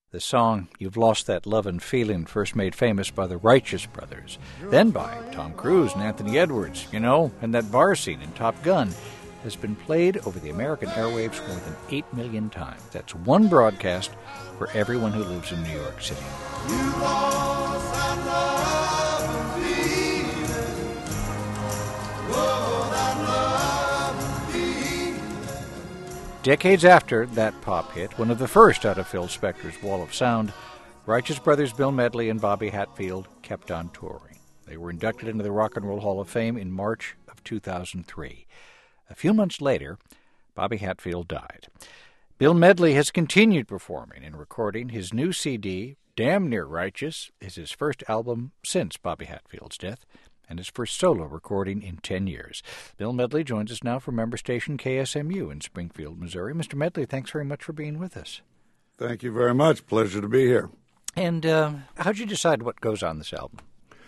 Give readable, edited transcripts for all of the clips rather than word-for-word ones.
The song You've Lost That Lovin' Feelin', first made famous by the Righteous Brothers, then by Tom Cruise and Anthony Edwards, and that bar scene in Top Gun, has been played over the American airwaves more than 8 million times. That's one broadcast for everyone who lives in New York City. You lost that lovin' feelin'. Oh, that lovin' feelin'. Decades after that pop hit, one of the first out of Phil Spector's Wall of Sound, Righteous Brothers Bill Medley and Bobby Hatfield kept on touring. They were inducted into the Rock and Roll Hall of Fame in March of 2003. A few months later, Bobby Hatfield died. Bill Medley has continued performing and recording. His new CD, Damn Near Righteous, is his first album since Bobby Hatfield's death, and his first solo recording in 10 years. Bill Medley joins us now from member station KSMU in Springfield, Missouri. Mr. Medley, thanks very much for being with us. Thank you very much. Pleasure to be here. And how'd you decide what goes on this album?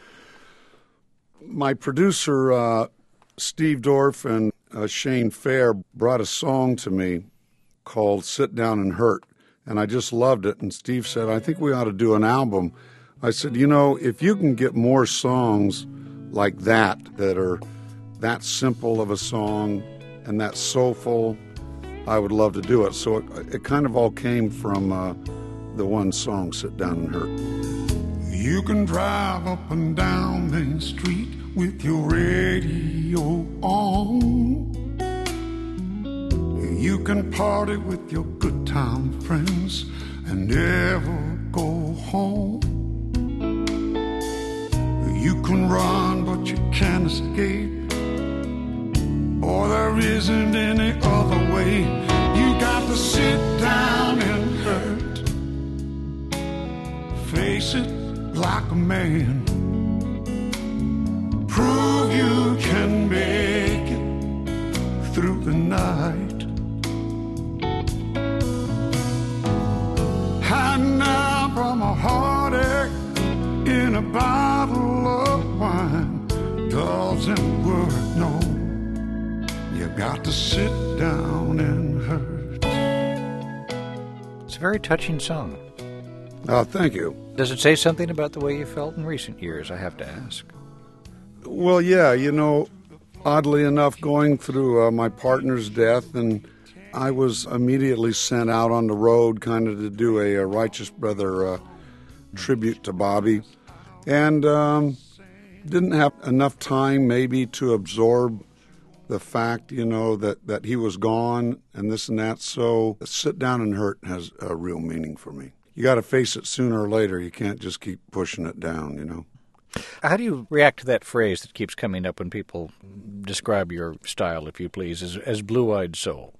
My producer, Steve Dorff, and Shane Fair brought a song to me called Sit Down and Hurt, and I just loved it. And Steve said, I think we ought to do an album. I said, if you can get more songs like that are that simple of a song and that soulful, I would love to do it. So it kind of all came from the one song, Sit Down and Hurt. You can drive up and down Main Street with your radio on. You can party with your good time friends and never go home. You can run but you can't escape, or there isn't any other way. You got to sit down and hurt. Face it like a man. Prove you can make it through the night. And now from a heartache in a bottle of wine doesn't work, no. You got to sit down and hurt. It's a very touching song. Thank you. Does it say something about the way you felt in recent years, I have to ask? Well, yeah, oddly enough, going through my partner's death, and I was immediately sent out on the road kind of to do a Righteous Brother tribute to Bobby, and didn't have enough time maybe to absorb the fact, that he was gone and this and that. So Sit Down and Hurt has a real meaning for me. You got to face it sooner or later. You can't just keep pushing it down, How do you react to that phrase that keeps coming up when people describe your style, if you please, as blue-eyed soul?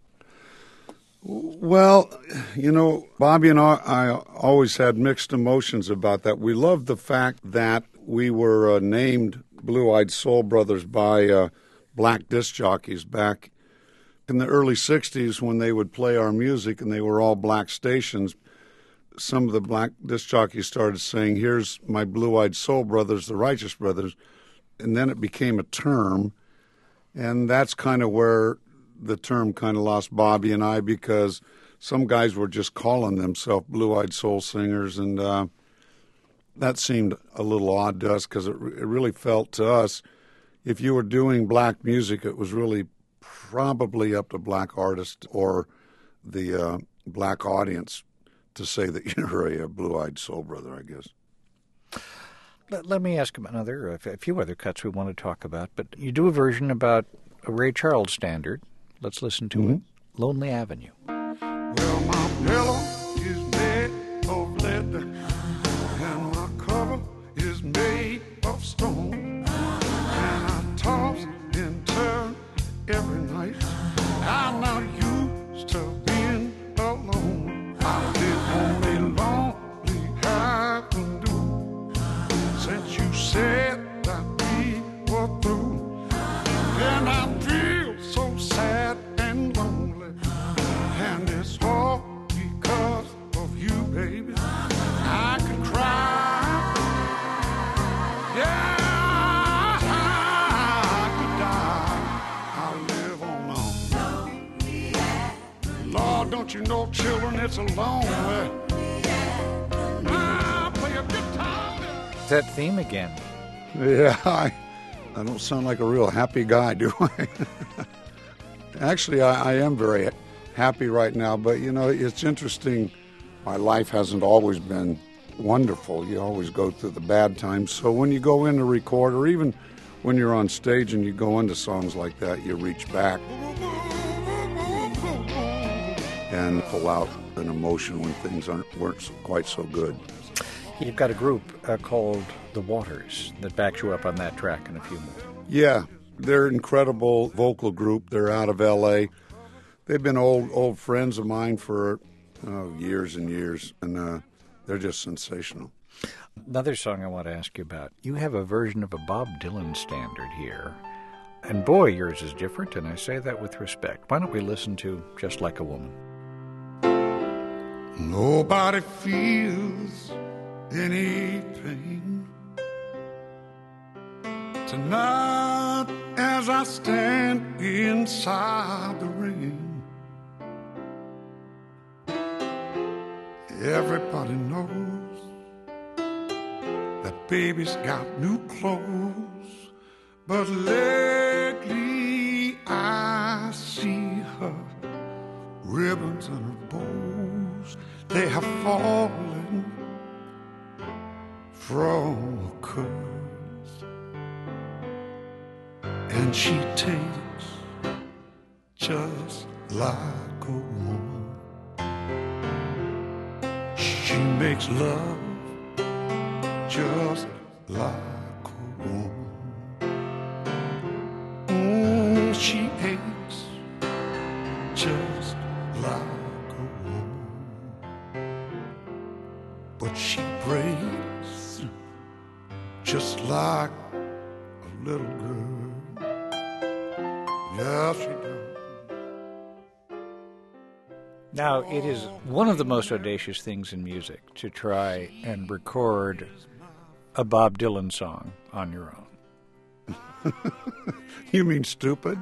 Well, Bobby and I always had mixed emotions about that. We loved the fact that we were named Blue-Eyed Soul Brothers by black disc jockeys back in the early 60s when they would play our music, and they were all black stations. Some of the black disc jockeys started saying, here's my Blue-Eyed Soul Brothers, the Righteous Brothers, and then it became a term, and that's kind of where the term kind of lost Bobby and I, because some guys were just calling themselves Blue-Eyed Soul Singers, and that seemed a little odd to us because it really felt to us, if you were doing black music, it was really probably up to black artists or the black audience to say that you're a blue-eyed soul brother, I guess. Let me ask about a few other cuts we want to talk about, but you do a version about a Ray Charles standard. Let's listen to it, Lonely Avenue. Well, my pillow is made of lead, and my cover is made of stone, and I toss and turn every night. I'm not used to being alone. I've been only lonely avenue since you said that we were through, and I feel so sad and lonely, and it's all because of you, baby. I could cry, yeah, I could die, I live on. Lord, don't you know, children, it's a long way that theme again. Yeah, I don't sound like a real happy guy, do I? Actually, I am very happy right now, but it's interesting. My life hasn't always been wonderful. You always go through the bad times. So when you go in to record, or even when you're on stage and you go into songs like that, you reach back and pull out an emotion when things weren't quite so good. You've got a group called The Waters that backs you up on that track and a few more. Yeah, they're an incredible vocal group. They're out of L.A. They've been old friends of mine for years and years, and they're just sensational. Another song I want to ask you about. You have a version of a Bob Dylan standard here. And boy, yours is different, and I say that with respect. Why don't we listen to Just Like a Woman? Nobody feels any pain tonight as I stand inside the rain. Everybody knows that baby's got new clothes, but lately I see her ribbons and her bows, they have fallen from her curls, and she takes just like a woman. She makes love just like a woman. She aches just like a woman, but she breaks just like a little girl. Yeah, she does. Now, it is one of the most audacious things in music to try and record a Bob Dylan song on your own. You mean stupid?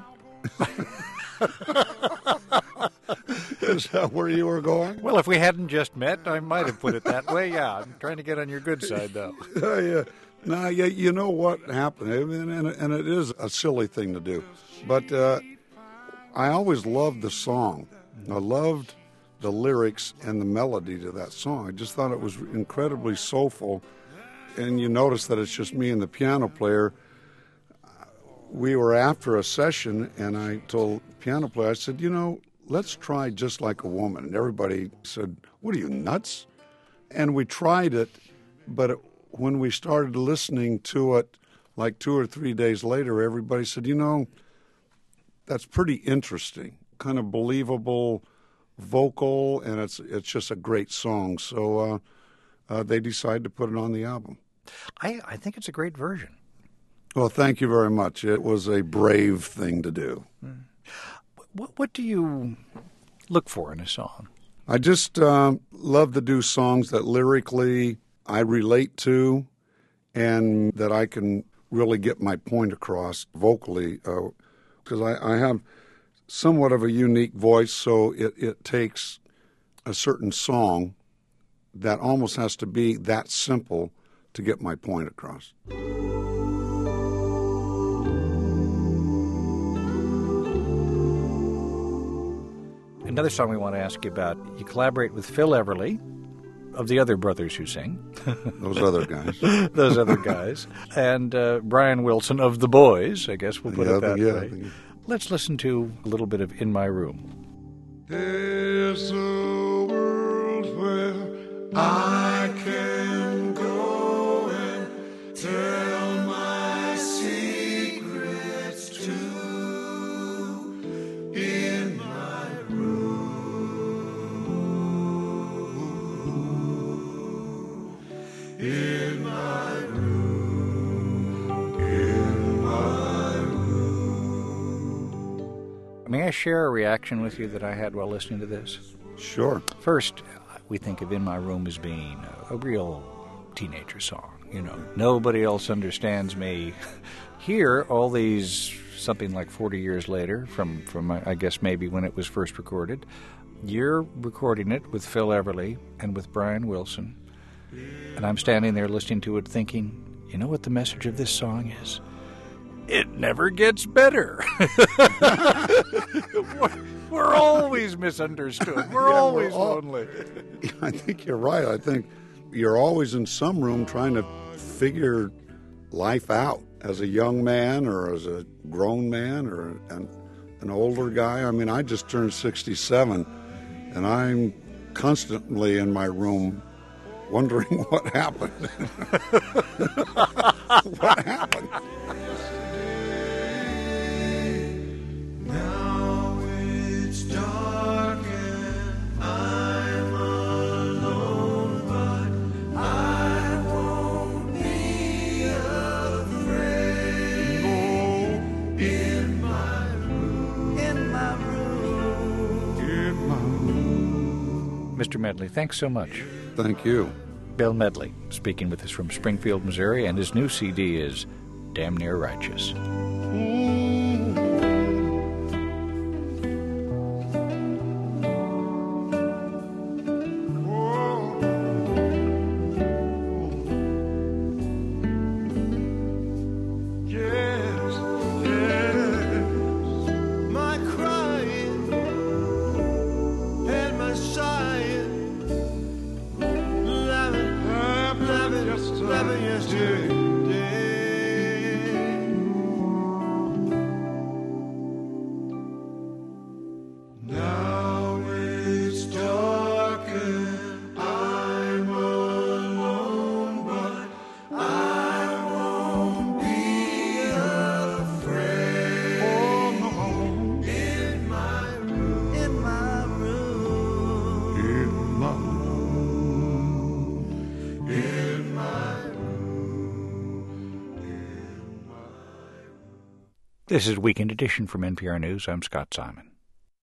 Is that where you were going? Well, if we hadn't just met, I might have put it that way. Yeah, I'm trying to get on your good side, though. Yeah. No, yeah, you know what happened, and it is a silly thing to do. But I always loved the song. I loved the lyrics and the melody to that song. I just thought it was incredibly soulful. And you notice that it's just me and the piano player. We were after a session, and I told the piano player, I said, let's try Just Like a Woman. And everybody said, what are you, nuts? And we tried it, but when we started listening to it, like 2 or 3 days later, everybody said, that's pretty interesting, kind of believable vocal, and it's just a great song. So they decided to put it on the album. I think it's a great version. Well, thank you very much. It was a brave thing to do. What do you look for in a song? I just love to do songs that lyrically I relate to and that I can really get my point across vocally, because I have somewhat of a unique voice, so it takes a certain song that almost has to be that simple to get my point across. Another song we want to ask you about, you collaborate with Phil Everly, of the other brothers who sing. Those other guys. Those other guys. And Brian Wilson of The Boys, I guess we'll put it that way. Let's listen to a little bit of In My Room. There's a world where I can go and tell my secrets to. In my room, in my room, in my room. May I share a reaction with you that I had while listening to this? Sure. First, we think of In My Room as being a real teenager song. Nobody else understands me. Here, all these, something like 40 years later, from I guess maybe when it was first recorded, you're recording it with Phil Everly and with Brian Wilson, And I'm standing there listening to it thinking, you know what the message of this song is? It never gets better. We're always misunderstood. We're always lonely. I think you're right. I think you're always in some room trying to figure life out as a young man or as a grown man or an older guy. I mean, I just turned 67, and I'm constantly in my room wondering what happened. What happened? Now it's dark and I'm alone, but I won't be afraid. No, in my room, in my room, in my room. Mr. Medley, thanks so much. Thank you. Bill Medley speaking with us from Springfield, Missouri, and his new CD is Damn Near Righteous. Now it's dark and I'm alone, but I won't be afraid. Oh, no. In my room, in my room, in my room, in my room. This is Weekend Edition from NPR News. I'm Scott Simon.